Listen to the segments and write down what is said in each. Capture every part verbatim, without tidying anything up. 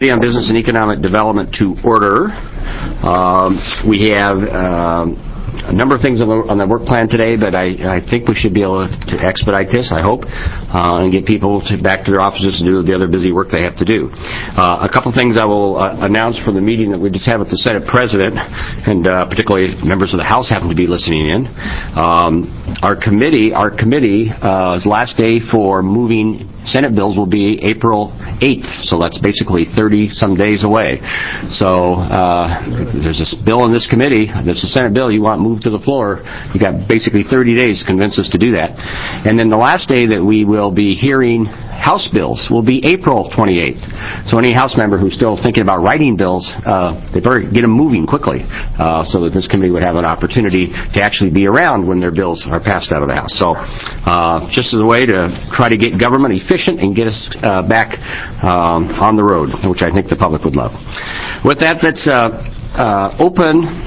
on Business and Economic Development to order. Um, we have um, a number of things on the, on the work plan today, but I, I think we should be able to expedite this, I hope, uh, and get people to, back to their offices and do the other busy work they have to do. Uh, a couple things I will uh, announce from the meeting that we just had with the Senate President, and uh, particularly members of the House happen to be listening in. Um, our committee, our committee's uh, last day for moving Senate bills will be April eighth, so that's basically thirty-some days away. So uh, if there's a bill in this committee, there's a Senate bill you want moved to the floor, you got basically thirty days to convince us to do that. And then the last day that we will be hearing House bills will be April twenty-eighth. So any House member who's still thinking about writing bills, uh, they better get them moving quickly uh, so that this committee would have an opportunity to actually be around when their bills are passed out of the House. So uh, just as a way to try to get government efficient and get us uh, back um, on the road, which I think the public would love. With that, let's uh, uh, open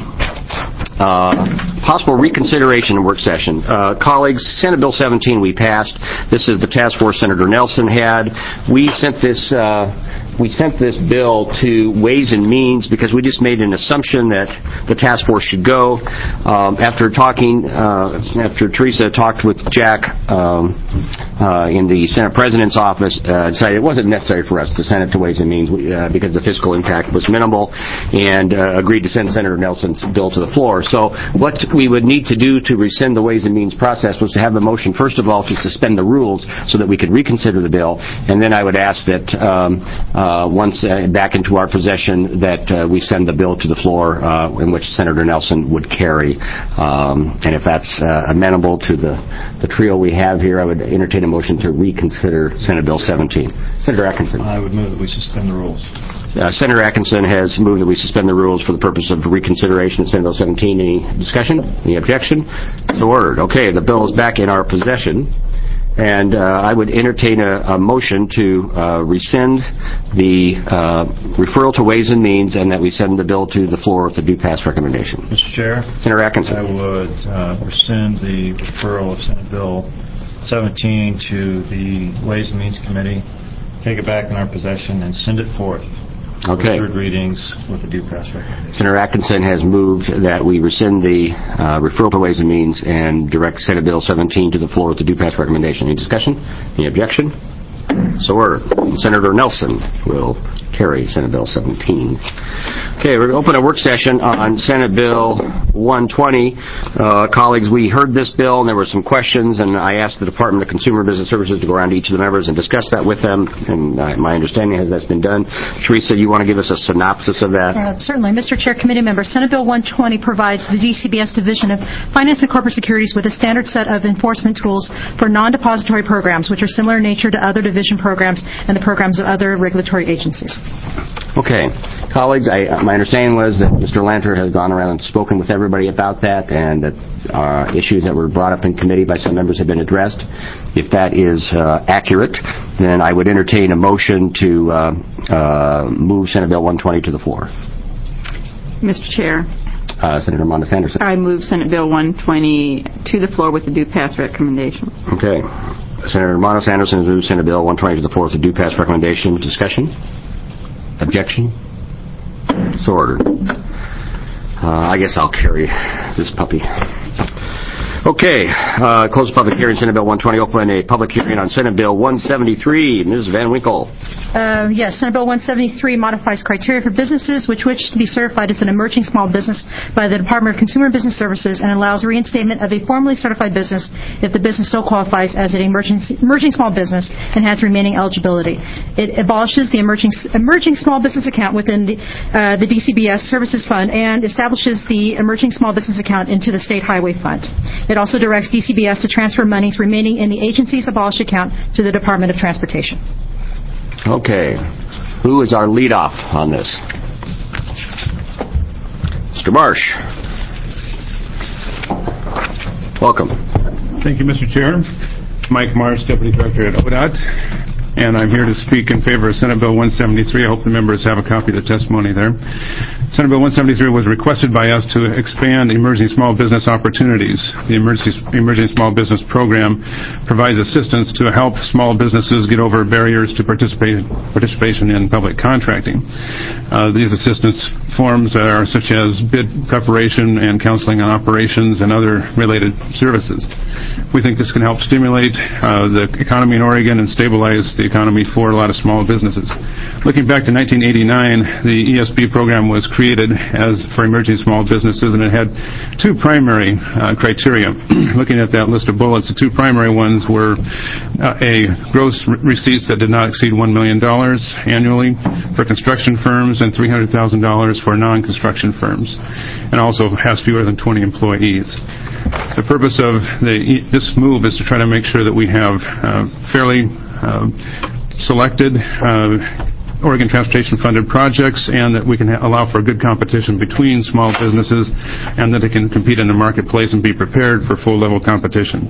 Uh, possible reconsideration work session. Uh, colleagues, Senate Bill seventeen we passed. This is the task force Senator Nelson had. We sent this uh, we sent this bill to Ways and Means because we just made an assumption that the task force should go. Um, after talking, uh, after Teresa talked with Jack um, uh, in the Senate President's office, uh, decided it wasn't necessary for us to send it to Ways and Means uh, because the fiscal impact was minimal, and uh, agreed to send Senator Nelson's bill to the floor. So what we would need to do to rescind the Ways and Means process was to have a motion, first of all, to suspend the rules so that we could reconsider the bill, and then I would ask that um, uh, once uh, back into our possession that uh, we send the bill to the floor uh, in which Senator Nelson would carry. Um, and if that's uh, amenable to the, the trio we have here, I would entertain a motion to reconsider Senate Bill seventeen. Senator Atkinson. I would move that we suspend the rules. Uh, Senator Atkinson has moved that we suspend the rules for the purpose of reconsideration of Senate Bill seventeen. Any discussion? Any objection? So ordered. Okay, the bill is back in our possession. And uh, I would entertain a, a motion to uh, rescind the uh, referral to Ways and Means and that we send the bill to the floor with the due pass recommendation. Mister Chair, Senator Atkinson. I would uh, rescind the referral of Senate Bill seventeen to the Ways and Means Committee, take it back in our possession, and send it forth. Okay. Third readings with the due pass recommendation. Senator Atkinson has moved that we rescind the uh, referral to Ways and Means and direct Senate Bill seventeen to the floor with the due pass recommendation. Any discussion? Any objection? So ordered. Senator Nelson will carry Senate Bill seventeen. Okay, we're going to open a work session on Senate Bill one twenty. Uh, colleagues, we heard this bill and there were some questions, and I asked the Department of Consumer and Business Services to go around to each of the members and discuss that with them, and uh, my understanding is that's been done. Teresa, you want to give us a synopsis of that? Uh, certainly. Mister Chair, committee members, Senate Bill one twenty provides the D C B S Division of Finance and Corporate Securities with a standard set of enforcement tools for non-depository programs, which are similar in nature to other division programs and the programs of other regulatory agencies. Okay. Colleagues, I, my understanding was that Mister Lanter has gone around and spoken with everybody about that, and that uh, issues that were brought up in committee by some members have been addressed. If that is uh, accurate, then I would entertain a motion to uh, uh, move Senate Bill one twenty to the floor. Mister Chair. Uh, Senator Monda Sanderson. I move Senate Bill one twenty to the floor with the due pass recommendation. Okay. Senator Monda Sanderson has moved Senate Bill one twenty to the floor with the due pass recommendation. Discussion? Objection? So ordered. Uh, I guess I'll carry this puppy. Okay, uh, close the public hearing. Senate Bill one twenty. Open a public hearing on Senate Bill one seventy-three. Miz Van Winkle. Uh, yes, Senate Bill one seventy-three modifies criteria for businesses which wish to be certified as an emerging small business by the Department of Consumer and Business Services, and allows reinstatement of a formally certified business if the business still qualifies as an emerging, emerging small business and has remaining eligibility. It abolishes the emerging, emerging small business account within the, uh, the D C B S Services Fund and establishes the emerging small business account into the State Highway Fund. It also directs D C B S to transfer monies remaining in the agency's abolished account to the Department of Transportation. Okay. Who is our lead-off on this? Mister Marsh. Welcome. Thank you, Mister Chair. Mike Marsh, Deputy Director at O D O T. and I'm here to speak in favor of Senate Bill one seventy-three. I hope the members have a copy of the testimony there. Senate Bill one seventy-three was requested by us to expand emerging small business opportunities. The Emerging, Emerging Small Business Program provides assistance to help small businesses get over barriers to participate, participation in public contracting. Uh, these assistance forms are such as bid preparation and counseling on operations and other related services. We think this can help stimulate uh, the economy in Oregon and stabilize the economy for a lot of small businesses. Looking back to nineteen eighty-nine, the E S B program was created as for emerging small businesses, and it had two primary uh, criteria. Looking at that list of bullets, the two primary ones were uh, a gross re- receipts that did not exceed one million dollars annually for construction firms and three hundred thousand dollars for non-construction firms, and also has fewer than twenty employees. The purpose of the, this move is to try to make sure that we have uh, fairly uh, selected uh, Oregon Transportation funded projects, and that we can ha- allow for good competition between small businesses, and that they can compete in the marketplace and be prepared for full level competition.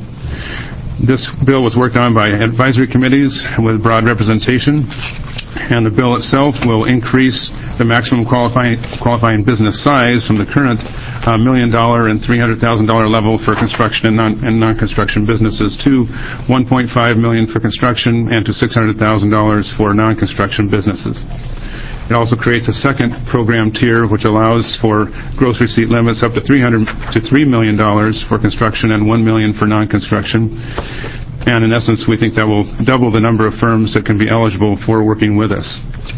This bill was worked on by advisory committees with broad representation, and the bill itself will increase the maximum qualifying qualifying business size from the current uh, million dollar and three hundred thousand dollar level for construction and non and non-construction businesses to one point five million for construction and to six hundred thousand dollars for non-construction businesses. It also creates a second program tier which allows for gross receipt limits up to three hundred to three million dollars for construction and one million dollars for non-construction. And in essence, we think that will double the number of firms that can be eligible for working with us.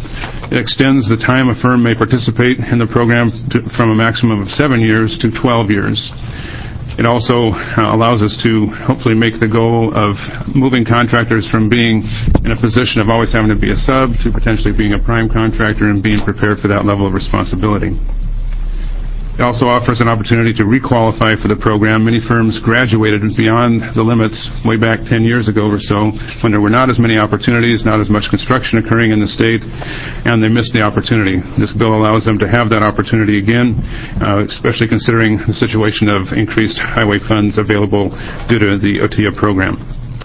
It extends the time a firm may participate in the program to, from a maximum of seven years to twelve years. It also uh, allows us to hopefully make the goal of moving contractors from being in a position of always having to be a sub to potentially being a prime contractor and being prepared for that level of responsibility. It also offers an opportunity to requalify for the program. Many firms graduated beyond the limits way back ten years ago or so when there were not as many opportunities, not as much construction occurring in the state, and they missed the opportunity. This bill allows them to have that opportunity again, uh, especially considering the situation of increased highway funds available due to the O T A program.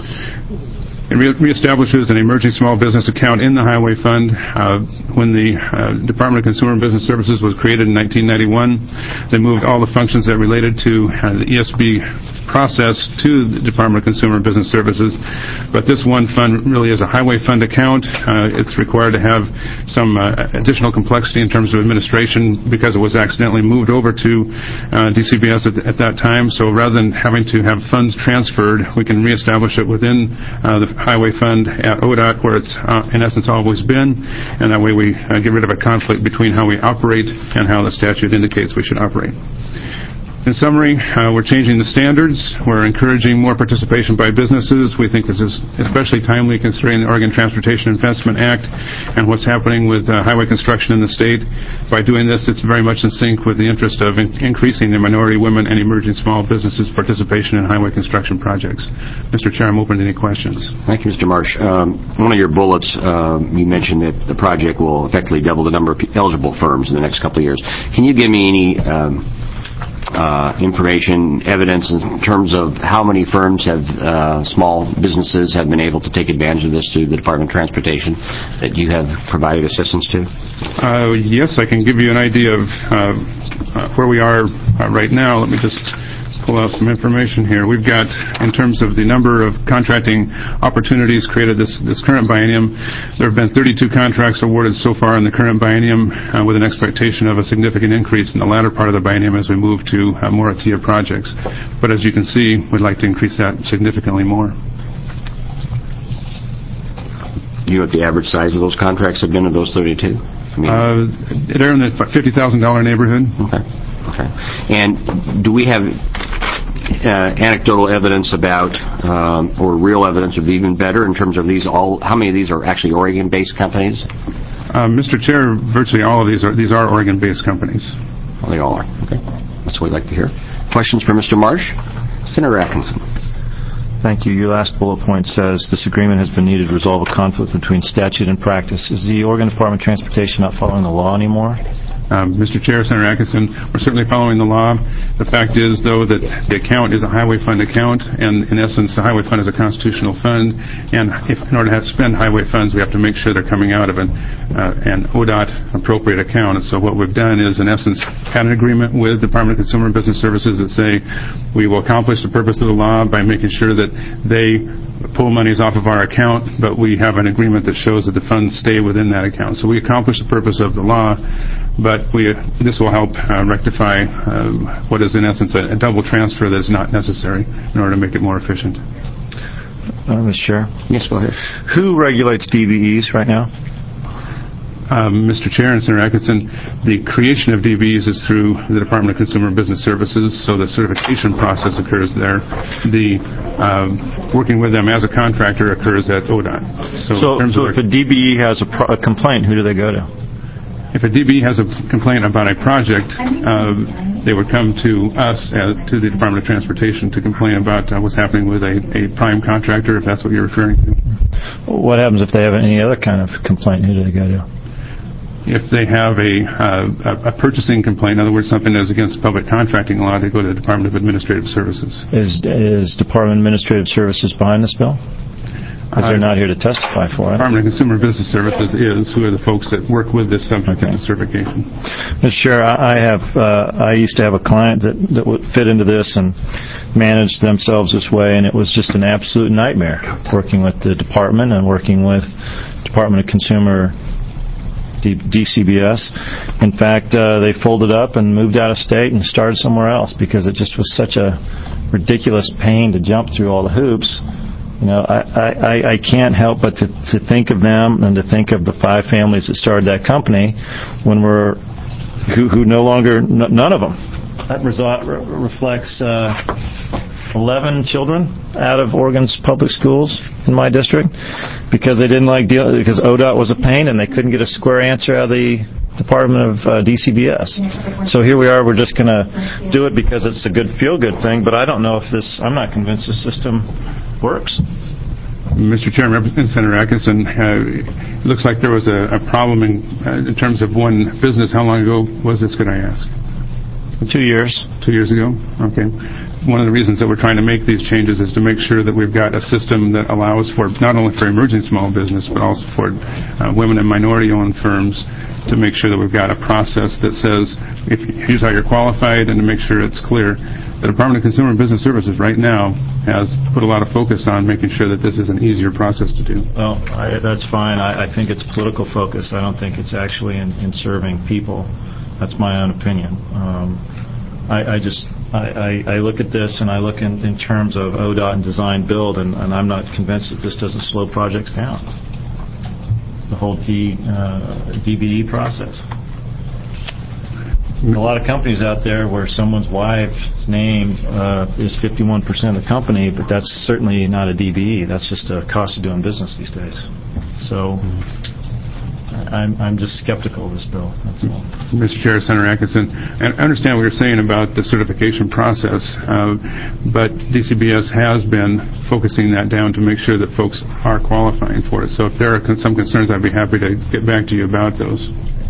It re- reestablishes an emerging small business account in the Highway Fund. Uh, when the uh, Department of Consumer and Business Services was created in nineteen ninety-one, they moved all the functions that related to uh, the E S B process to the Department of Consumer and Business Services. But this one fund really is a Highway Fund account. Uh, it's required to have some uh, additional complexity in terms of administration because it was accidentally moved over to uh, D C B S at, at that time. So rather than having to have funds transferred, we can reestablish it within uh, the Highway Fund at O D O T, where it's uh, in essence always been, and that way we uh, get rid of a conflict between how we operate and how the statute indicates we should operate. In summary, uh, we're changing the standards. We're encouraging more participation by businesses. We think this is especially timely considering the Oregon Transportation Investment Act and what's happening with uh, highway construction in the state. By doing this, it's very much in sync with the interest of in- increasing the minority, women, and emerging small businesses' participation in highway construction projects. Mister Chair, I'm open to any questions. Thank you, Mister Marsh. Um, one of your bullets, uh, you mentioned that the project will effectively double the number of eligible firms in the next couple of years. Can you give me any um, Uh, information, evidence in terms of how many firms have, uh, small businesses have been able to take advantage of this through the Department of Transportation that you have provided assistance to? Uh, yes, I can give you an idea of uh, uh, where we are uh, right now. Let me just pull out some information here. We've got, in terms of the number of contracting opportunities created this, this current biennium, there have been thirty-two contracts awarded so far in the current biennium uh, with an expectation of a significant increase in the latter part of the biennium as we move to uh, more O T A projects. But as you can see, we'd like to increase that significantly more. Do you know what the average size of those contracts have been of those thirty-two? I mean, uh, they're in the fifty thousand dollars neighborhood. Okay. Okay. And do we have uh, anecdotal evidence about, um, or real evidence of even better in terms of these all, how many of these are actually Oregon-based companies? Uh, Mister Chair, virtually all of these are, these are Oregon-based companies. Well, they all are. Okay. That's what we'd like to hear. Questions for Mister Marsh? Senator Atkinson. Thank you. Your last bullet point says this agreement has been needed to resolve a conflict between statute and practice. Is the Oregon Department of Transportation not following the law anymore? Um, Mister Chair, Senator Atkinson, we're certainly following the law. The fact is, though, that the account is a highway fund account, and in essence, the highway fund is a constitutional fund, and if, in order to have spend highway funds, we have to make sure they're coming out of an, uh, an O D O T appropriate account. And so what we've done is, in essence, had an agreement with the Department of Consumer and Business Services that say we will accomplish the purpose of the law by making sure that they pull monies off of our account, but we have an agreement that shows that the funds stay within that account. So we accomplish the purpose of the law, but we, this will help uh, rectify uh, what is in essence a, a double transfer that is not necessary in order to make it more efficient. Uh, Mister Chair? Yes, go ahead. Who regulates D B Es right now? Um, Mister Chair and Senator Atkinson, the creation of D B Es is through the Department of Consumer and Business Services, so the certification process occurs there. The uh, working with them as a contractor occurs at O D O T. So, so, so if a D B E has a, pro- a complaint, who do they go to? If a D B E has a complaint about a project, uh, they would come to us, uh, to the Department of Transportation, to complain about uh, what's happening with a, a prime contractor, if that's what you're referring to. What happens if they have any other kind of complaint? Who do they go to? If they have a, uh, a purchasing complaint, in other words, something that is against public contracting law, they go to the Department of Administrative Services. Is is Department of Administrative Services behind this bill? Because they're not here to testify for it. Department of Consumer and Business Services is who are the folks that work with this subject Okay. of certification. Mister Chair, I have uh, I used to have a client that, that would fit into this and managed themselves this way, and it was just an absolute nightmare working with the department and working with Department of Consumer D- DCBS. In fact, uh, they folded up and moved out of state and started somewhere else because it just was such a ridiculous pain to jump through all the hoops. You know, I, I, I can't help but to, to think of them and to think of the five families that started that company when we're who, who no longer n- none of them. That result re- reflects uh, eleven children out of Oregon's public schools in my district because they didn't like deal because O D O T was a pain and they couldn't get a square answer out of the Department of uh, D C B S. So here we are. We're just going to do it because it's a good feel-good thing. But I don't know if this. I'm not convinced the system works. Mister Chairman, Representative Senator Atkinson, uh, it looks like there was a, a problem in, uh, in terms of one business. How long ago was this, could I ask? Two years. Two years ago? Okay. One of the reasons that we're trying to make these changes is to make sure that we've got a system that allows for, not only for emerging small business, but also for uh, women and minority-owned firms, to make sure that we've got a process that says, if here's how you're qualified, and to make sure it's clear. The Department of Consumer and Business Services right now has put a lot of focus on making sure that this is an easier process to do. Well, I, that's fine. I, I think it's political focus. I don't think it's actually in, in serving people. That's my own opinion. Um, I, I just I, I, I look at this and I look in, in terms of O D O T and design build, and, and I'm not convinced that this doesn't slow projects down. The whole D, uh, D B E process. A lot of companies out there where someone's wife's name uh, is fifty-one percent of the company, but that's certainly not a D B E. That's just a cost of doing business these days. So I'm, I'm just skeptical of this bill. That's all. Mister Chair, Senator Atkinson, I understand what you're saying about the certification process, uh, but D C B S has been focusing that down to make sure that folks are qualifying for it. So if there are con- some concerns, I'd be happy to get back to you about those.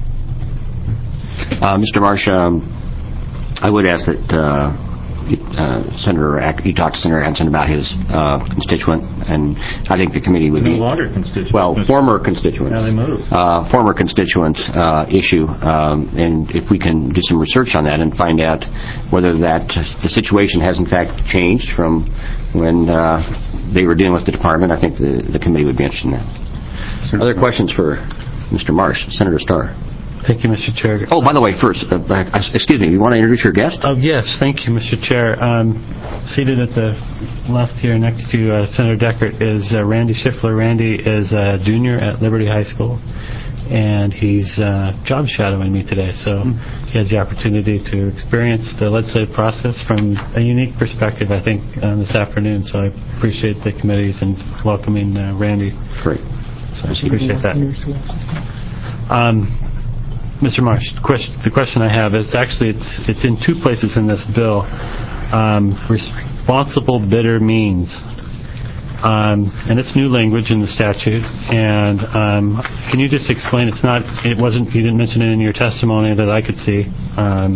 Uh, Mister Marsh, um, I would ask that uh, uh, Senator Ack, you talk to Senator Atkinson about his uh, constituent, and I think the committee would No be... longer constituent. Well, former constituents. Yeah, they moved. Uh, former constituents uh, issue, um, and if we can do some research on that and find out whether that the situation has in fact changed from when uh, they were dealing with the department, I think the, the committee would be interested in that. Sir. Other questions for Mister Marsh? Senator Starr. Thank you, Mister Chair. Oh, by the way, first, uh, excuse me, you want to introduce your guest? Oh, yes, thank you, Mister Chair. Um, seated at the left here next to uh, Senator Deckert is uh, Randy Schiffler. Randy is a junior at Liberty High School, and he's uh, job shadowing me today, so mm. he has the opportunity to experience the legislative process from a unique perspective, I think, uh, this afternoon, so I appreciate the committees and welcoming uh, Randy. Great. So I appreciate that. Um, Mister Marsh, the question, the question I have is actually it's it's in two places in this bill. Um, responsible bidder means. Um, and it's new language in the statute. And um, can you just explain? It's not. It wasn't. You didn't mention it in your testimony that I could see. Um,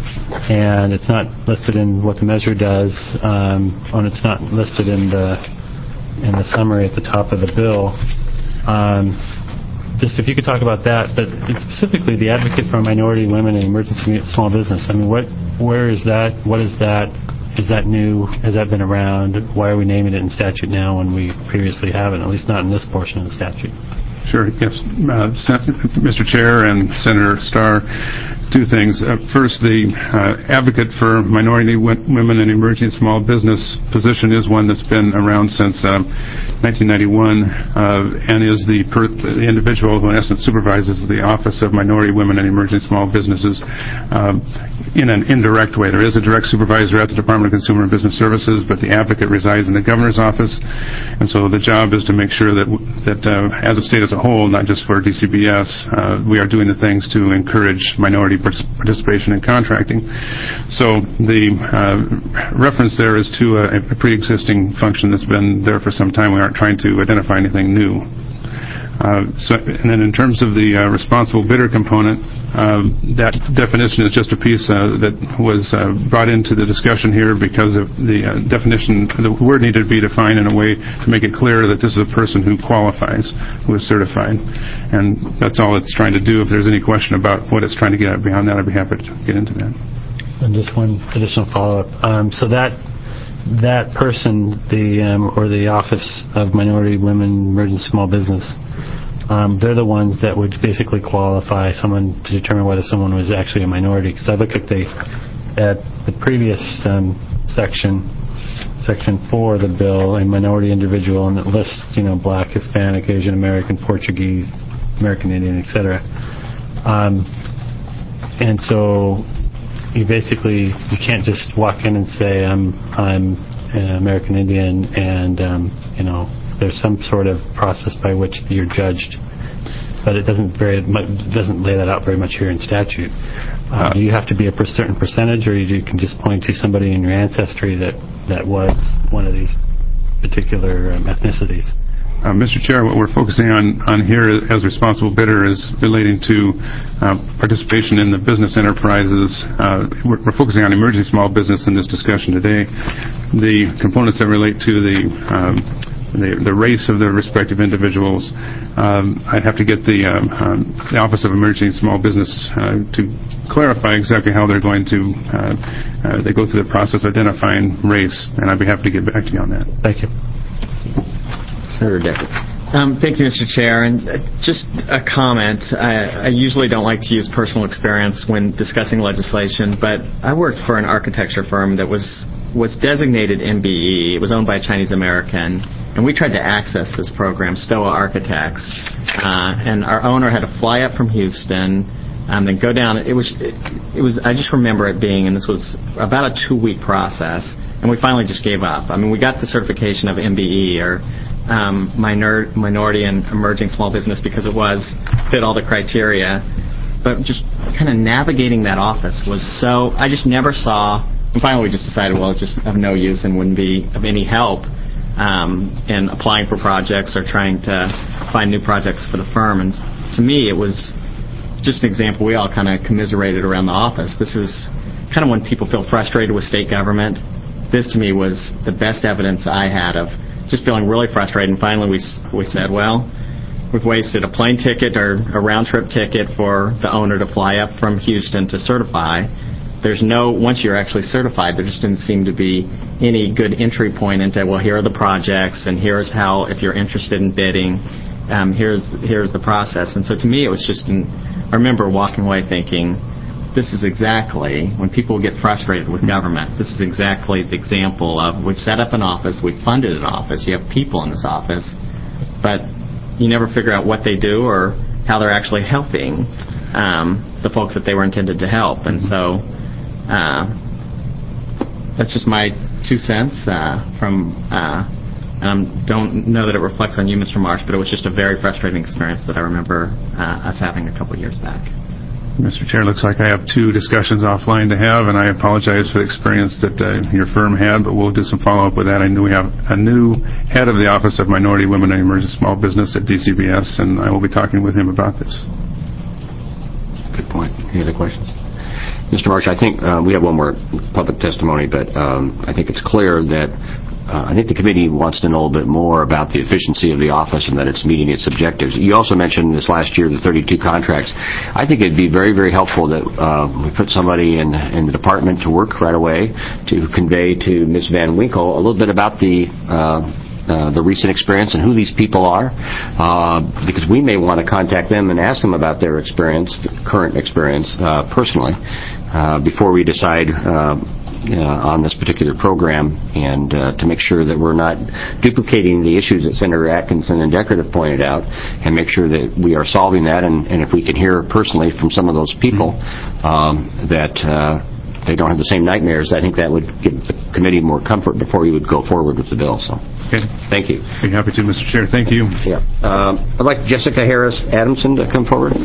and it's not listed in what the measure does. Um, and it's not listed in the in the summary at the top of the bill. Um, just if you could talk about that, but specifically the advocate for minority, women, and emergency small business. I mean, what, where is that? What is that? Is that new? Has that been around? Why are we naming it in statute now when we previously haven't, at least not in this portion of the statute? Sure, yes. Uh, Mister Chair and Senator Starr, two things. Uh, first, the uh, advocate for minority, w- women, and emerging small business position is one that's been around since uh, nineteen ninety-one uh, and is the, per- the individual who in essence supervises the Office of Minority, Women, and Emerging Small Businesses um, in an indirect way. There is a direct supervisor at the Department of Consumer and Business Services, but the advocate resides in the governor's office, and so the job is to make sure that, that uh, as a state as a whole, not just for D C B S, uh, we are doing the things to encourage minority participation in contracting. So the uh, reference there is to a, a pre-existing function that's been there for some time. We aren't trying to identify anything new. Uh, so, and then in terms of the uh, responsible bidder component, uh, that definition is just a piece uh, that was uh, brought into the discussion here because of the uh, definition, the word needed to be defined in a way to make it clear that this is a person who qualifies, who is certified. And that's all it's trying to do. If there's any question about what it's trying to get at beyond that, I'd be happy to get into that. And just one additional follow-up. Um, so that that person, the um, or the Office of Minority, Women, Emerging Small Business, um, they're the ones that would basically qualify someone to determine whether someone was actually a minority. Because I look at the at the previous um, section, section four of the bill, a minority individual, and it lists, you know, Black, Hispanic, Asian American, Portuguese, American Indian, et cetera. Um, and so you basically you can't just walk in and say I'm I'm an American Indian, and um, you know there's some sort of process by which you're judged, but it doesn't very much, doesn't lay that out very much here in statute. Uh, uh, do you have to be a per- certain percentage, or you can just point to somebody in your ancestry that that was one of these particular um, ethnicities? Uh, Mister Chair, what we're focusing on, on here as responsible bidder is relating to uh, participation in the business enterprises. Uh, we're, we're focusing on emerging small business in this discussion today. The components that relate to the um, the, the race of the respective individuals, um, I'd have to get the, um, um, the Office of Emerging Small Business uh, to clarify exactly how they're going to uh, uh, they go through the process of identifying race, and I'd be happy to get back to you on that. Thank you. Senator Decker. Um, thank you, Mister Chair. And uh, just a comment. I, I usually don't like to use personal experience when discussing legislation, but I worked for an architecture firm that was was designated M B E. It was owned by a Chinese American, and we tried to access this program, Stoa Architects. Uh, and our owner had to fly up from Houston, um, then go down. It was, it, it was. I just remember it being, and this was about a two-week process, and we finally just gave up. I mean, we got the certification of M B E, or Um, minor, minority and emerging small business, because it was fit all the criteria, but just kind of navigating that office was so, I just never saw, and finally we just decided, well, it's just of no use and wouldn't be of any help um, in applying for projects or trying to find new projects for the firm. And to me, it was just an example. We all kind of commiserated around the office. This is kind of when people feel frustrated with state government. This to me was the best evidence I had of just feeling really frustrated, and finally we we said, well, we've wasted a plane ticket or a round-trip ticket for the owner to fly up from Houston to certify. There's no, once you're actually certified, there just didn't seem to be any good entry point into, well, here are the projects, and here's how, if you're interested in bidding, um, here's here's the process. And so to me, it was just, an, I remember walking away thinking, this is exactly, when people get frustrated with government, this is exactly the example of, we've set up an office, we've funded an office, you have people in this office, but you never figure out what they do or how they're actually helping um, the folks that they were intended to help. And so uh, that's just my two cents uh, from, uh, I um, don't know that it reflects on you, Mister Marsh, but it was just a very frustrating experience that I remember uh, us having a couple years back. Mister Chair, looks like I have two discussions offline to have, and I apologize for the experience that uh, your firm had, but we'll do some follow-up with that. I know we have a new head of the Office of Minority, Women, and Emerging Small Business at D C B S, and I will be talking with him about this. Good point. Any other questions? Mister Marsh, I think uh, we have one more public testimony, but um, I think it's clear that Uh, I think the committee wants to know a little bit more about the efficiency of the office and that it's meeting its objectives. You also mentioned this last year the thirty-two contracts. I think it'd be very, very helpful that uh, we put somebody in, in the department to work right away to convey to Miz Van Winkle a little bit about the uh, uh, the recent experience and who these people are, uh, because we may want to contact them and ask them about their experience, current experience, uh, personally, uh, before we decide uh, Uh, on this particular program, and uh, to make sure that we're not duplicating the issues that Senator Atkinson and Deckard have pointed out, and make sure that we are solving that, and, and if we can hear personally from some of those people um, that uh, they don't have the same nightmares, I think that would give the committee more comfort before we would go forward with the bill. So, okay. Thank you. Be happy to, Mister Chair. Thank you. Yeah. Um, I'd like Jessica Harris Adamson to come forward.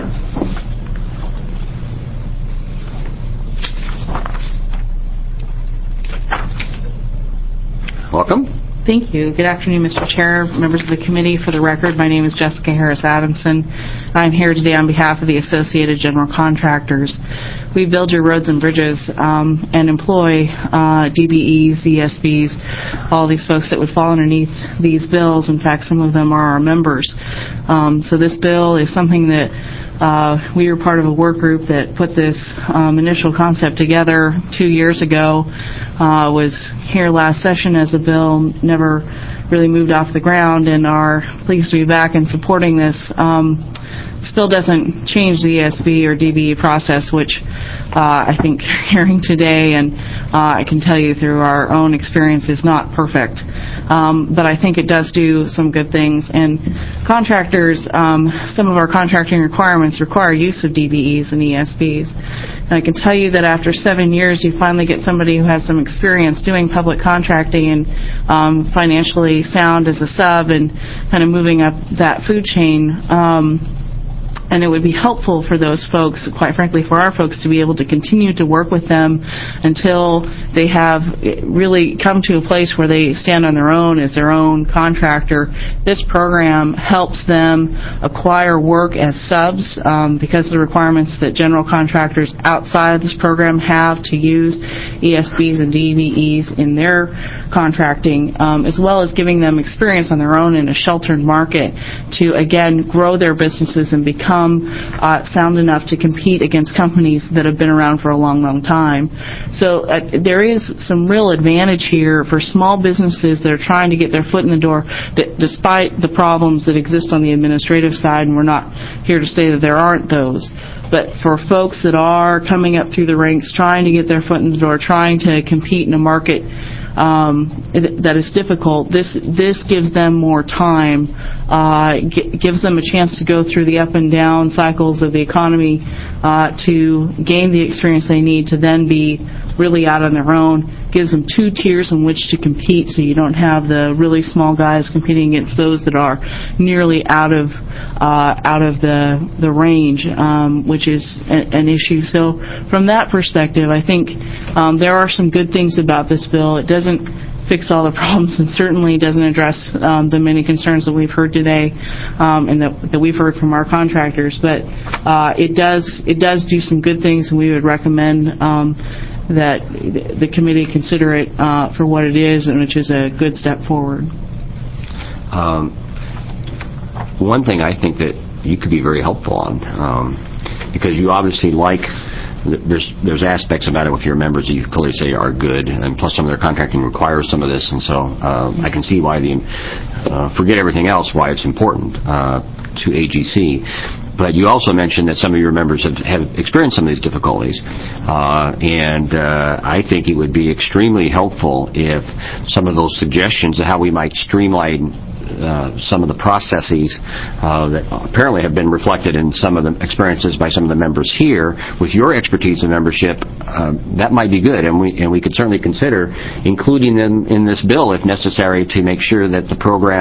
Welcome. Thank you. Good afternoon, Mister Chair, members of the committee. For the record, my name is Jessica Harris Adamson. I'm here today on behalf of the Associated General Contractors. We build your roads and bridges um, and employ uh, D B Es, E S Bs, all these folks that would fall underneath these bills. In fact, some of them are our members. Um, so this bill is something that Uh, we were part of a work group that put this um, initial concept together two years ago. Uh, was here last session as a bill, never really moved off the ground, and are pleased to be back and supporting this. Um, this bill doesn't change the E S B or D B E process, which uh, I think hearing today, and uh, I can tell you through our own experience, is not perfect. Um, but I think it does do some good things. And contractors, um, some of our contracting requirements require use of D B Es and E S Bs. And I can tell you that after seven years, you finally get somebody who has some experience doing public contracting and um, financially sound as a sub and kind of moving up that food chain. Um, And it would be helpful for those folks, quite frankly, for our folks, to be able to continue to work with them until they have really come to a place where they stand on their own as their own contractor. This program helps them acquire work as subs um, because of the requirements that general contractors outside of this program have to use E S Bs and D B Es in their contracting, um, as well as giving them experience on their own in a sheltered market to, again, grow their businesses and become Uh, sound enough to compete against companies that have been around for a long, long time. So uh, there is some real advantage here for small businesses that are trying to get their foot in the door, d- despite the problems that exist on the administrative side, and we're not here to say that there aren't those. But for folks that are coming up through the ranks, trying to get their foot in the door, trying to compete in a market um, that is difficult, this this gives them more time, uh, g- gives them a chance to go through the up and down cycles of the economy uh, to gain the experience they need to then be really out on their own, gives them two tiers in which to compete so you don't have the really small guys competing against those that are nearly out of uh, out of the, the range, um, which is a, an issue. So from that perspective, I think um, there are some good things about this bill. It doesn't fix all the problems and certainly doesn't address um, the many concerns that we've heard today um, and that, that we've heard from our contractors. But uh, it does it does do some good things, and we would recommend um, that the committee consider it uh, for what it is, and which is a good step forward. Um, one thing I think that you could be very helpful on, um, because you obviously like, there's there's aspects about it with your members that you clearly say are good, and plus some of their contracting requires some of this, and so uh, I can see why the, uh, forget everything else, why it's important uh, to A G C. But you also mentioned that some of your members have, have experienced some of these difficulties. Uh, and uh, I think it would be extremely helpful if some of those suggestions of how we might streamline uh, some of the processes uh, that apparently have been reflected in some of the experiences by some of the members here, with your expertise and membership, uh, that might be good. And we, and we could certainly consider including them in this bill if necessary to make sure that the program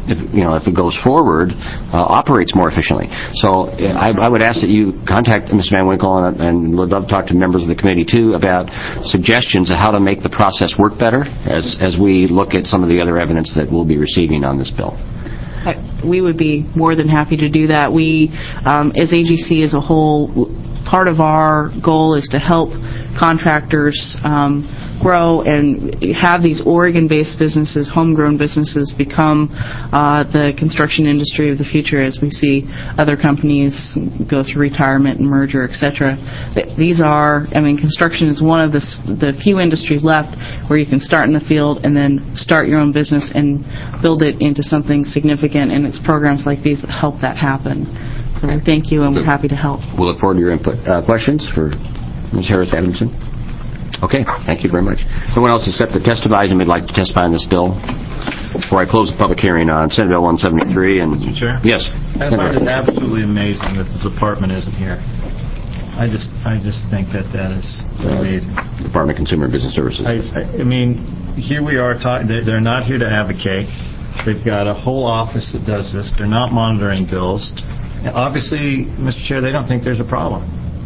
if, you know, if it goes forward, uh, operates more efficiently. So uh, I, I would ask that you contact Miz Van Winkle, and, and would love to talk to members of the committee, too, about suggestions of how to make the process work better as, as we look at some of the other evidence that we'll be receiving on this bill. We would be more than happy to do that. We, um, as A G C as a whole, part of our goal is to help contractors um, grow and have these Oregon-based businesses, homegrown businesses, become uh, the construction industry of the future as we see other companies go through retirement and merger, et cetera. These are, I mean, construction is one of the, the few industries left where you can start in the field and then start your own business and build it into something significant, and it's programs like these that help that happen. So we thank you, and we're happy to help. We'll look forward to your input. Uh, questions for Miz Harris-Adamson? Okay, thank you very much. Someone else except that testifies and would like to testify on this bill before I close the public hearing on Senate Bill one seventy-three? And Mister Chair? Yes. I find it absolutely amazing that the department isn't here. I just, I just think that that is amazing. Department of Consumer and Business Services. I, I, I mean, here we are talking. They're, they're not here to advocate. They've got a whole office that does this. They're not monitoring bills. And obviously, Mister Chair, they don't think there's a problem.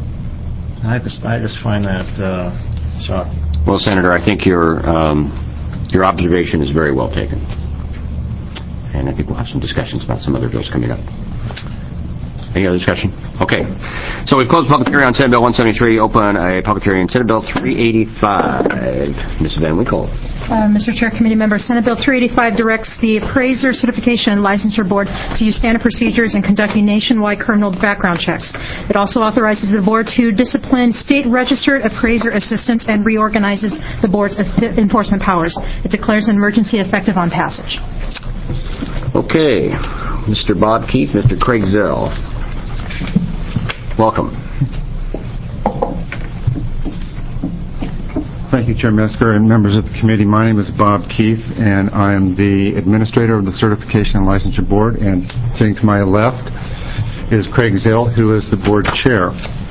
I just, I just find that uh, shocking. Well, Senator, I think your um, your observation is very well taken, and I think we'll have some discussions about some other bills coming up. Any other discussion? Okay. So we've closed the public hearing on Senate Bill one seventy-three. Open a public hearing on Senate Bill three eighty-five. Miz Van Winkle. Uh, Mister Chair, committee members, Senate Bill three eighty-five directs the Appraiser Certification and Licensure Board to use standard procedures in conducting nationwide criminal background checks. It also authorizes the board to discipline state-registered appraiser assistants and reorganizes the board's enforcement powers. It declares an emergency effective on passage. Okay. Mister Bob Keith, Mister Craig Zell. Welcome. Thank you, Chair Metzger and members of the committee. My name is Bob Keith, and I am the administrator of the Certification and Licensure Board. And sitting to my left is Craig Zell, who is the board chair.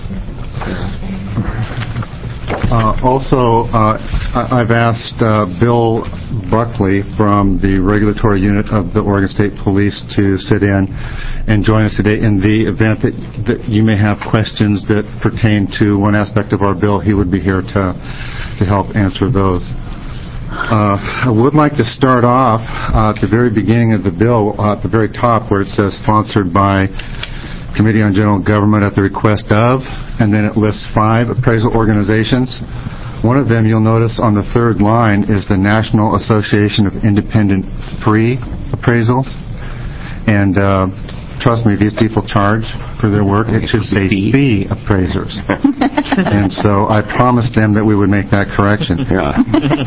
Uh, also, uh, I've asked uh, Bill Buckley from the regulatory unit of the Oregon State Police to sit in and join us today. In the event that, that you may have questions that pertain to one aspect of our bill, he would be here to, to help answer those. Uh, I would like to start off uh, at the very beginning of the bill, uh, at the very top where it says sponsored by Committee on General Government at the request of, and then it lists five appraisal organizations. One of them, you'll notice on the third line, is the National Association of Independent Free Appraisals. And uh, trust me, these people charge for their work. It should say fee appraisers. And so I promised them that we would make that correction. Yeah.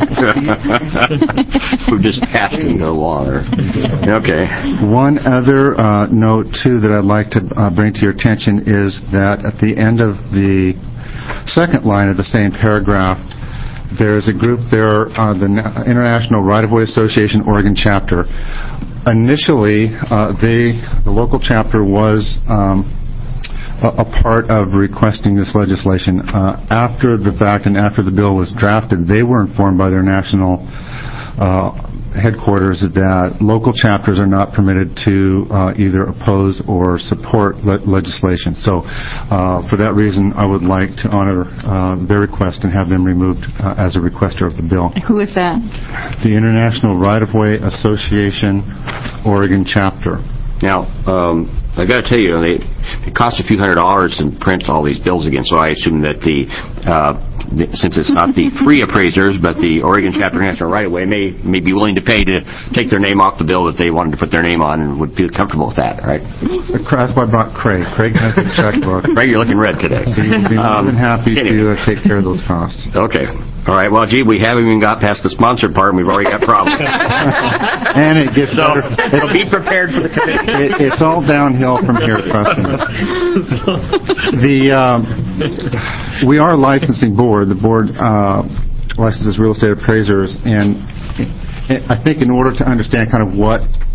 We're just passing no water. Okay. One other uh, note, too, that I'd like to uh, bring to your attention is that at the end of the second line of the same paragraph, there's a group there, uh, the International Right-of-Way Association Oregon Chapter. Initially, uh, they, the local chapter was um, a, a part of requesting this legislation. Uh, after the fact and after the bill was drafted, they were informed by their national uh, headquarters that local chapters are not permitted to uh, either oppose or support le- legislation. So uh, for that reason, I would like to honor uh, their request and have them removed uh, as a requester of the bill. Who is that? The International Right-of-Way Association Oregon Chapter. Now, um, I got to tell you, they, it costs a few hundred dollars to print all these bills again, so I assume that the, uh, the since it's not the free appraisers, but the Oregon Chapter National Right-of-Way may, may be willing to pay to take their name off the bill that they wanted to put their name on and would feel comfortable with that, right? That's why I brought Craig. Craig has the checkbook. Craig, you're looking red today. He would be more than happy anyway. to uh, take care of those costs. Okay. All right. Well, gee, we haven't even got past the sponsored part, and we've already got problems. And it gets so, better. So be prepared for the committee. It, it's all downhill from here, trust me. The, um, we are a licensing board. The board uh, licenses real estate appraisers, and I think in order to understand kind of what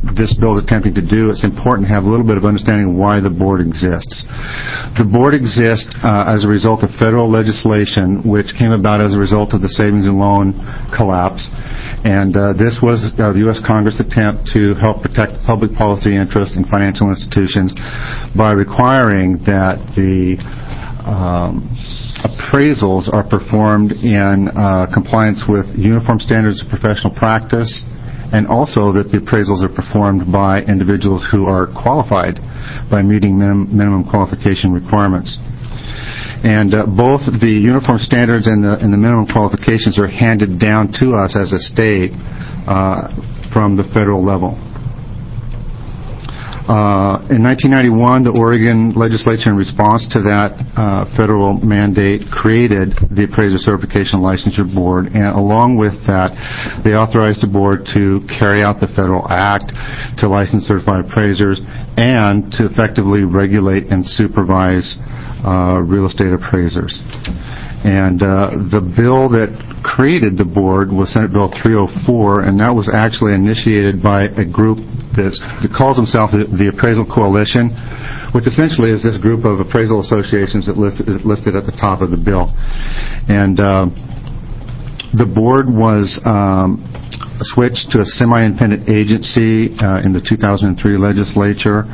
this bill is attempting to do, it's important to have a little bit of understanding why the board exists. The board exists uh, as a result of federal legislation which came about as a result of the savings and loan collapse. And uh, this was uh, the U S Congress attempt to help protect public policy interests in financial institutions by requiring that the um, appraisals are performed in uh, compliance with uniform standards of professional practice, and also that the appraisals are performed by individuals who are qualified by meeting minim- minimum qualification requirements. And uh, both the uniform standards and the, and the minimum qualifications are handed down to us as a state uh, from the federal level. Uh, in nineteen ninety-one, the Oregon legislature, in response to that uh, federal mandate, created the Appraiser Certification Licensure Board, and along with that, they authorized the board to carry out the federal act to license certified appraisers and to effectively regulate and supervise uh, real estate appraisers. And uh, the bill that created the board was Senate Bill three oh four, and that was actually initiated by a group that's, that calls themselves the, the Appraisal Coalition, which essentially is this group of appraisal associations that list, is listed at the top of the bill. And uh, the board was um, switched to a semi-independent agency uh, in the two thousand three legislature.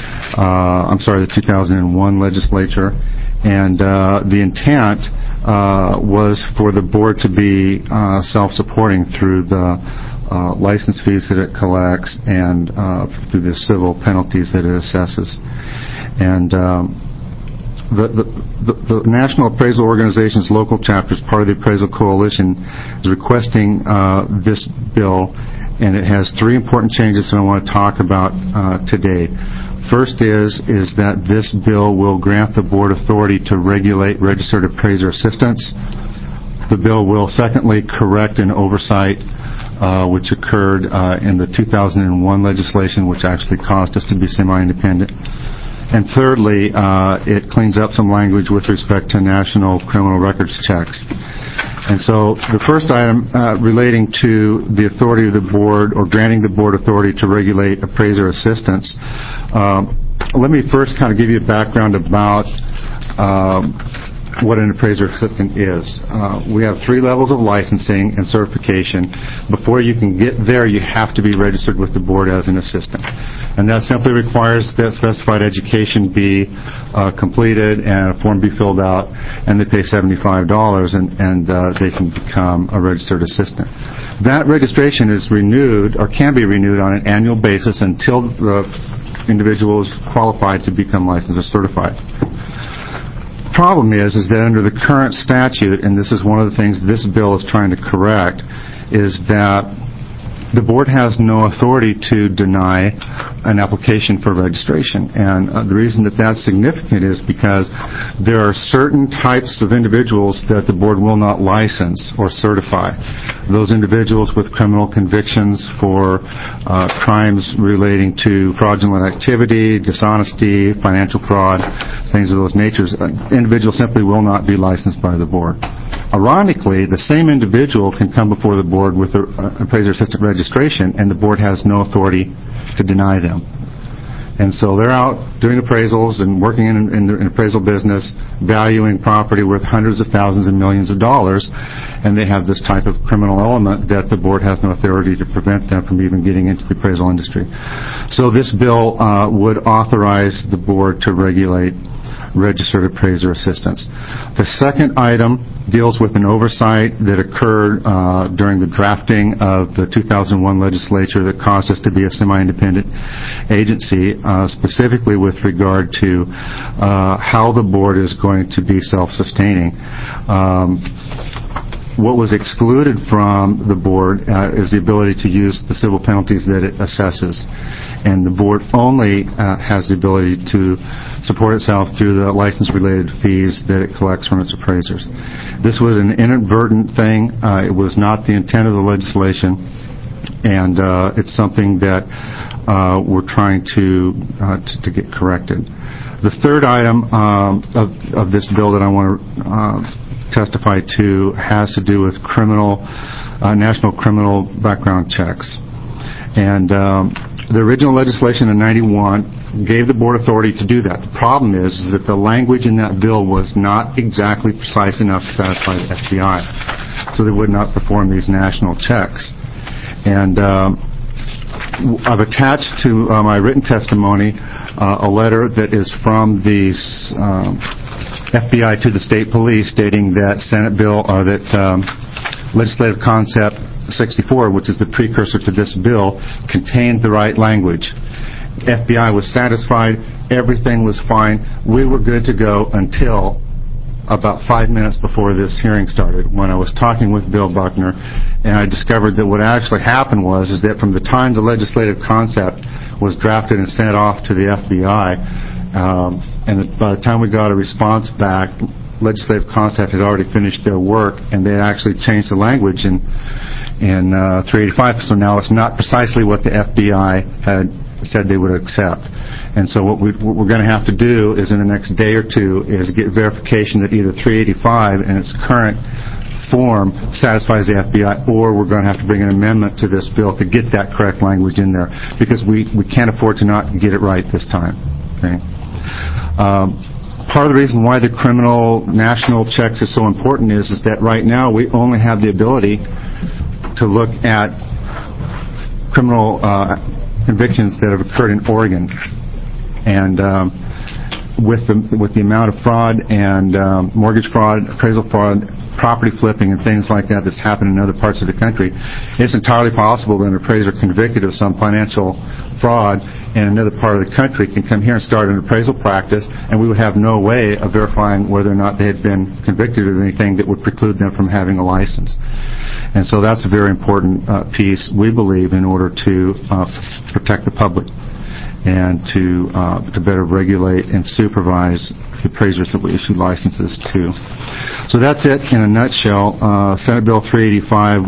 Uh, I'm sorry, the two thousand one legislature. And uh, the intent uh, was for the board to be uh, self-supporting through the uh, license fees that it collects and uh, through the civil penalties that it assesses. And um, the, the, the, the National Appraisal Organization's local chapters, part of the Appraisal Coalition, is requesting uh, this bill, and it has three important changes that I want to talk about uh, today. First is, is that this bill will grant the board authority to regulate registered appraiser assistants. The bill will, secondly, correct an oversight uh, which occurred uh, in the two thousand one legislation, which actually caused us to be semi-independent. And thirdly, uh, it cleans up some language with respect to national criminal records checks. And so the first item uh, relating to the authority of the board, or granting the board authority to regulate appraiser assistants, um, let me first kind of give you a background about um, what an appraiser assistant is. Uh, we have three levels of licensing and certification. Before you can get there, you have to be registered with the board as an assistant. And that simply requires that specified education be uh, completed and a form be filled out, and they pay seventy-five dollars, and, and uh, they can become a registered assistant. That registration is renewed, or can be renewed, on an annual basis until the individual is qualified to become licensed or certified. The problem is, is that under the current statute, and this is one of the things this bill is trying to correct, is that the board has no authority to deny an application for registration. And uh, the reason that that's significant is because there are certain types of individuals that the board will not license or certify. Those individuals with criminal convictions for uh, crimes relating to fraudulent activity, dishonesty, financial fraud, things of those natures, uh, individuals simply will not be licensed by the board. Ironically, the same individual can come before the board with an appraiser assistant registration, and the board has no authority to deny them. And so they're out doing appraisals and working in, in the in appraisal business, valuing property worth hundreds of thousands and millions of dollars, and they have this type of criminal element that the board has no authority to prevent them from even getting into the appraisal industry. So this bill uh, would authorize the board to regulate registered appraiser assistants. The second item deals with an oversight that occurred uh, during the drafting of the two thousand one legislature that caused us to be a semi-independent agency, uh, specifically with regard to uh, how the board is going to be self-sustaining. Um, What was excluded from the board uh, is the ability to use the civil penalties that it assesses. And the board only uh, has the ability to support itself through the license-related fees that it collects from its appraisers. This was an inadvertent thing. Uh, it was not the intent of the legislation, and uh, it's something that uh, we're trying to, uh, to to get corrected. The third item um, of, of this bill that I want to uh, testify to has to do with criminal, uh, national criminal background checks. And um, the original legislation in ninety-one gave the board authority to do that. The problem is that the language in that bill was not exactly precise enough to satisfy the F B I, so they would not perform these national checks. And um, I've attached to uh, my written testimony uh, a letter that is from the um, F B I to the state police stating that Senate bill, or that um, legislative concept sixty-four, which is the precursor to this bill, contained the right language. F B I was satisfied. Everything was fine. We were good to go until about five minutes before this hearing started, when I was talking with Bill Buckner, and I discovered that what actually happened was is that from the time the legislative concept was drafted and sent off to the F B I, um, and by the time we got a response back, legislative concept had already finished their work, and they had actually changed the language in in uh, three eighty-five, so now it's not precisely what the F B I had said they would accept. And so what, we, what we're going to have to do is in the next day or two is get verification that either three eighty-five in its current form satisfies the F B I, or we're going to have to bring an amendment to this bill to get that correct language in there, because we, we can't afford to not get it right this time. Okay. Um, Part of the reason why the criminal national checks is so important is, is that right now we only have the ability to look at criminal uh, convictions that have occurred in Oregon. And um, with the with the amount of fraud and um, mortgage fraud, appraisal fraud, property flipping, and things like that that's happened in other parts of the country, it's entirely possible that an appraiser convicted of some financial fraud in another part of the country can come here and start an appraisal practice, and we would have no way of verifying whether or not they had been convicted of anything that would preclude them from having a license. And so that's a very important uh, piece, we believe, in order to uh, protect the public and to uh, to better regulate and supervise the appraisers that we issue licenses to. So that's it in a nutshell. Uh, Senate Bill three eighty-five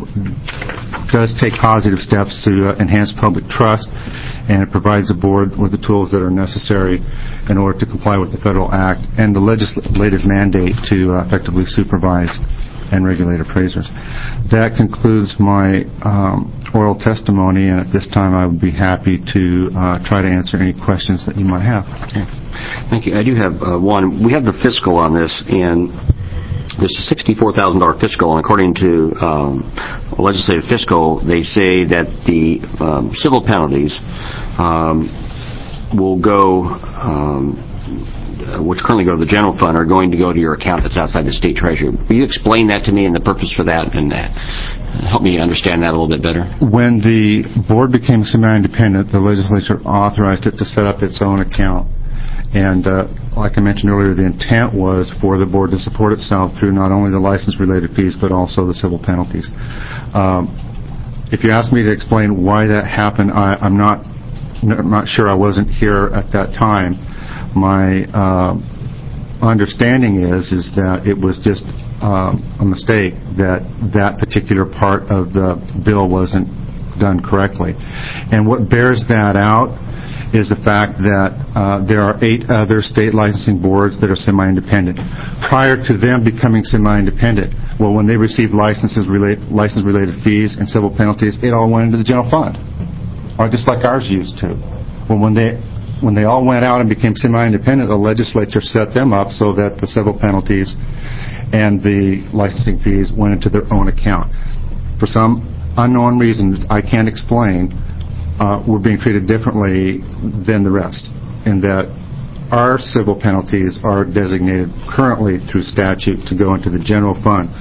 does take positive steps to uh, enhance public trust, and it provides the board with the tools that are necessary in order to comply with the federal act and the legislative mandate to uh, effectively supervise and regulate appraisers. That concludes my um, oral testimony, and at this time I would be happy to uh, try to answer any questions that you might have. Okay. Thank you. I do have uh, one. We have the fiscal on this, and there's a sixty-four thousand dollars fiscal, and according to um, legislative fiscal, they say that the um, civil penalties um, will go, um, which currently go to the general fund, are going to go to your account that's outside the state treasury. Will you explain that to me and the purpose for that, and uh, help me understand that a little bit better? When the board became semi-independent, the legislature authorized it to set up its own account. And uh, like I mentioned earlier, the intent was for the board to support itself through not only the license-related fees, but also the civil penalties. Um, if you ask me to explain why that happened, I, I'm not I'm not sure. I wasn't here at that time. My uh, understanding is is that it was just um, a mistake that that particular part of the bill wasn't done correctly. And what bears that out is the fact that uh, there are eight other state licensing boards that are semi-independent. Prior to them becoming semi-independent, well, when they received licenses, relate, license-related fees and civil penalties, it all went into the general fund, or just like ours used to. Well, when they when they all went out and became semi-independent, the legislature set them up so that the civil penalties and the licensing fees went into their own account. For some unknown reason I can't explain, Uh, we're being treated differently than the rest, in that our civil penalties are designated currently through statute to go into the general fund.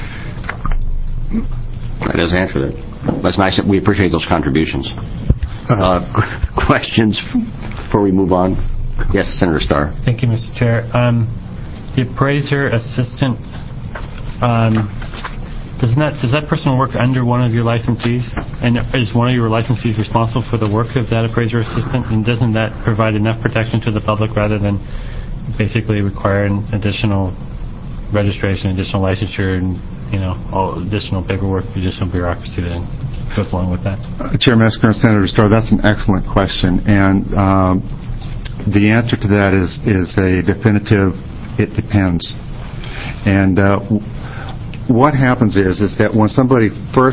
That does answer that. That's nice. We appreciate those contributions. Uh, questions before we move on? Yes, Senator Starr. Thank you, Mister Chair. Um, the appraiser assistant, um, Does that, does that person work under one of your licensees? And is one of your licensees responsible for the work of that appraiser assistant? And doesn't that provide enough protection to the public rather than basically requiring additional registration, additional licensure, and, you know, all additional paperwork, additional bureaucracy that goes along with that? Uh, Chair Metzger and Senator Starr, that's an excellent question. And um, the answer to that is, is a definitive, it depends. And uh, what happens is is that when somebody first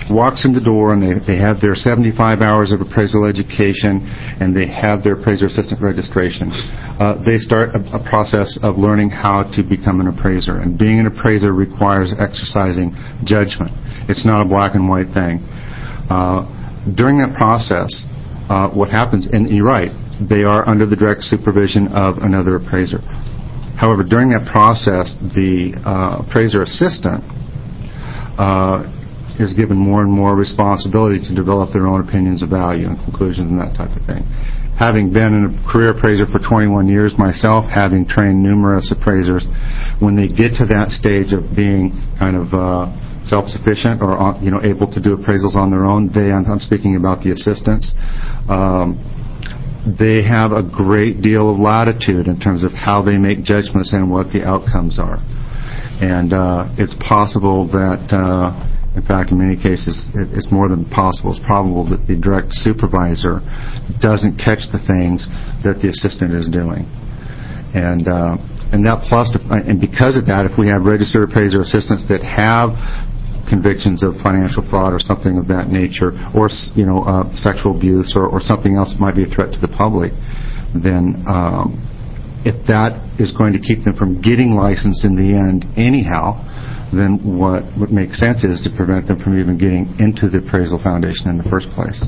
walks in the door and they, they have their seventy-five hours of appraisal education and they have their appraiser assistant registration, uh, they start a, a process of learning how to become an appraiser. And being an appraiser requires exercising judgment. It's not a black and white thing. Uh, during that process, uh, what happens, and you're right, they are under the direct supervision of another appraiser. However, during that process, the uh, appraiser assistant uh, is given more and more responsibility to develop their own opinions of value and conclusions and that type of thing. Having been a career appraiser for twenty-one years myself, having trained numerous appraisers, when they get to that stage of being kind of uh, self-sufficient or uh, you know able to do appraisals on their own, they, I'm, I'm speaking about the assistants, um, they have a great deal of latitude in terms of how they make judgments and what the outcomes are. And uh, it's possible that uh, in fact, in many cases, it's more than possible. It's probable that the direct supervisor doesn't catch the things that the assistant is doing. And uh, and that plus, and because of that, if we have registered appraiser assistants that have convictions of financial fraud or something of that nature, or you know, uh, sexual abuse, or, or something else that might be a threat to the public, then um, if that is going to keep them from getting licensed in the end anyhow, then what would make sense is to prevent them from even getting into the appraisal foundation in the first place.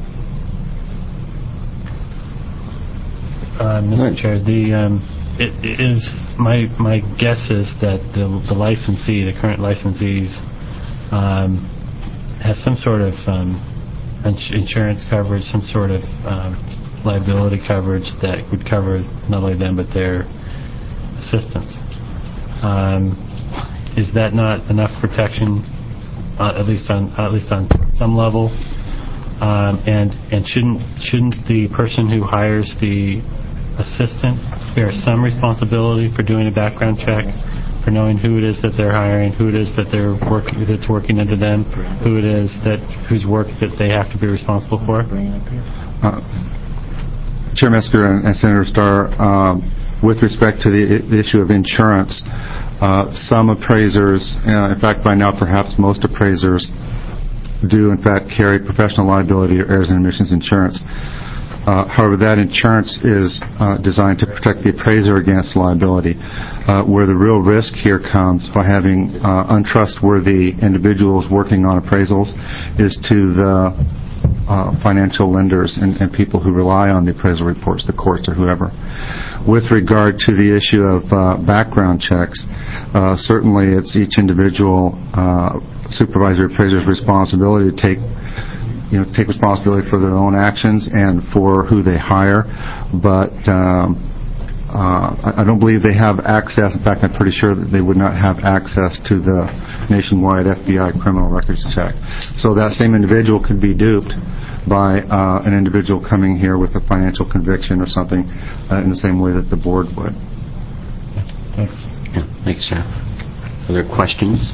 Uh, Mister Chair, the um, it, it is my my guess is that the, the licensee, the current licensees, um, have some sort of um, ins- insurance coverage, some sort of um, liability coverage that would cover not only them but their assistants. Um, Is that not enough protection, uh, at least on at least on some level? Um, and and shouldn't shouldn't the person who hires the assistant bear some responsibility for doing a background check, for knowing who it is that they're hiring, who it is that they're working that's working under them, who it is that whose work that they have to be responsible for? Uh, Chair Metzger and, and Senator Starr, um, with respect to the, the issue of insurance. Uh, some appraisers, uh, in fact by now perhaps most appraisers, do in fact carry professional liability or errors and omissions insurance. Uh, however, that insurance is uh, designed to protect the appraiser against liability. Uh, where the real risk here comes by having uh, untrustworthy individuals working on appraisals is to the uh, financial lenders and, and people who rely on the appraisal reports, the courts or whoever. With regard to the issue of uh, background checks, uh, certainly it's each individual uh, supervisory appraiser's responsibility to take, you know, take responsibility for their own actions and for who they hire. But um, uh, I don't believe they have access. In fact, I'm pretty sure that they would not have access to the nationwide F B I criminal records check. So that same individual could be duped by uh, an individual coming here with a financial conviction or something uh, in the same way that the board would. Thanks. Yeah, thanks, sir. Other questions?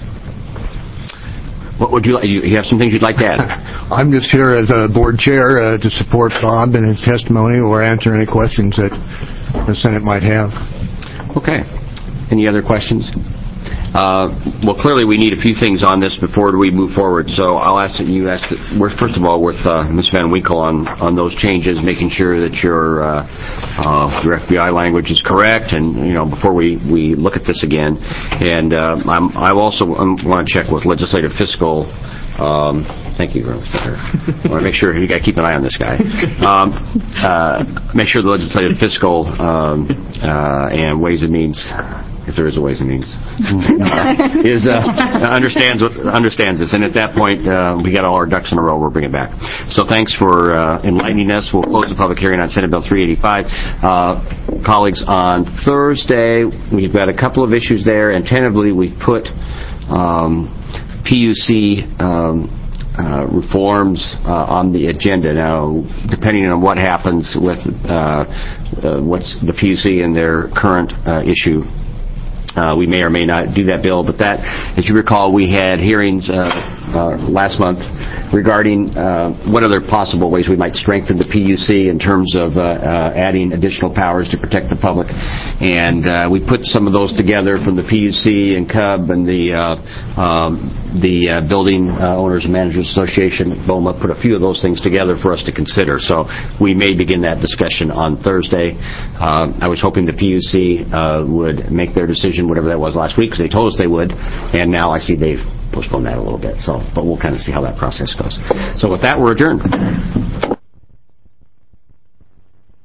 What would you like? You, you have some things you'd like to add? I'm just here as a board chair uh, to support Bob in his testimony or answer any questions that the Senate might have. Okay. Any other questions? Uh, well, clearly we need a few things on this before we move forward. So I'll ask that you ask, that, first of all, with uh, Miz Van Winkle on, on those changes, making sure that your uh, uh, your F B I language is correct, and you know before we, we look at this again. And uh, I'm, I also want to check with legislative fiscal. Um, thank you, Mister I want to make sure you got to keep an eye on this guy. Um, uh, make sure the legislative fiscal um, uh, and Ways and Means, if there is a Ways and Means, is uh, understands understands this. And at that point, uh, we got all our ducks in a row. We'll bring it back. So thanks for uh, enlightening us. We'll close the public hearing on Senate Bill three eighty-five. Uh, colleagues, on Thursday we've got a couple of issues there, and tentatively we've put Um, P U C um, uh, reforms uh, on the agenda. Now, depending on what happens with uh, uh, what's the P U C and their current uh, issue, uh, we may or may not do that bill. But that, as you recall, we had hearings uh, uh, last month regarding uh, what other possible ways we might strengthen the P U C in terms of uh, uh, adding additional powers to protect the public. And uh, we put some of those together from the P U C and C U B and the uh, um, the uh, Building uh, Owners and Managers Association, BOMA, put a few of those things together for us to consider. So we may begin that discussion on Thursday. Uh, I was hoping the P U C uh, would make their decision, whatever that was last week, because they told us they would, and now I see they've postponed that a little bit. So, but we'll kind of see how that process goes. So with that, we're adjourned.